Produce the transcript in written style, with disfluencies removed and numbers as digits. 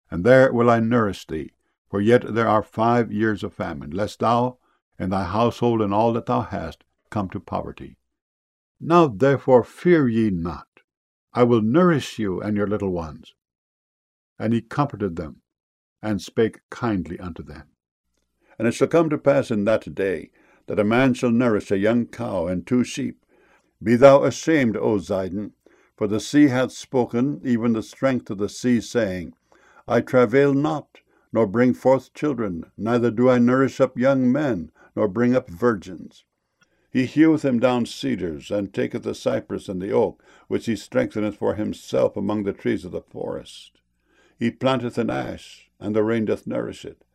and there will I nourish thee. For yet there are 5 years of famine, lest thou, and thy household, and all that thou hast, come to poverty. Now therefore fear ye not. I will nourish you and your little ones. And he comforted them, and spake kindly unto them. And it shall come to pass in that day, that a man shall nourish a young cow and 2 sheep. Be thou ashamed, O Zidon, for the sea hath spoken, even the strength of the sea, saying, I travail not, nor bring forth children, neither do I nourish up young men, nor bring up virgins. He heweth him down cedars, and taketh the cypress and the oak, which he strengtheneth for himself among the trees of the forest. He planteth an ash, and the rain doth nourish it.